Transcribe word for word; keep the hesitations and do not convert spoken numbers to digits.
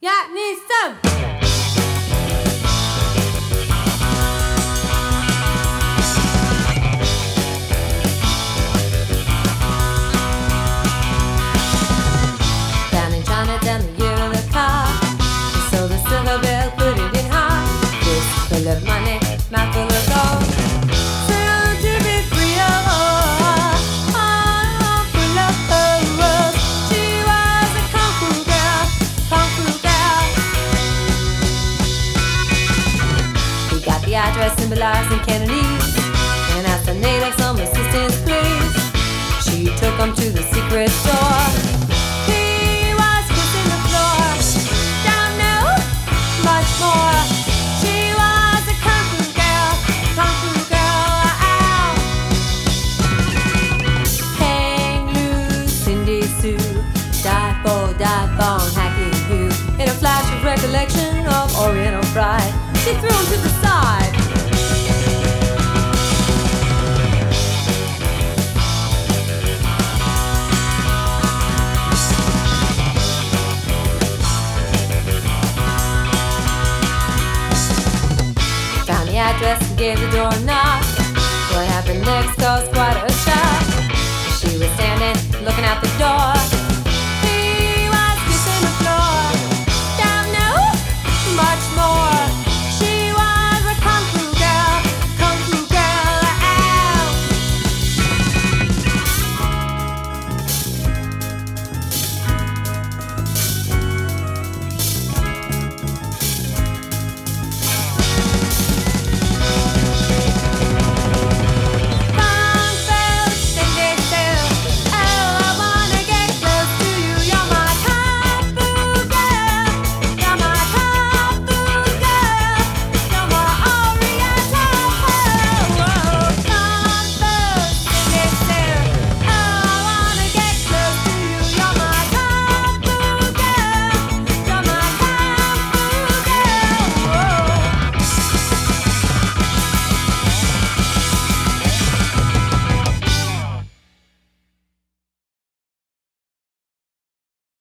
Got me some. Down in Chinatown, the year of the car, they sold the silver bill, put it in half. Fist full of money, mouth full of gold. Soon to be free of all, arm full of pearls. She was a kung fu girl, kung fu girl. He got the address symbolized in Cantonese and asked the native some assistance, please. She took him to the secret door. He was kissing the floor. Don't know much more. She was a kung fu girl, kung fu girl. Ow. Hang loose, Cindy Sue, die for, die for, hacking you. In a flash of recollection of Oriental pride, she threw him to the side. Found the address and gave the door a knock. What happened next caused quite a shock. She was standing, looking out the door.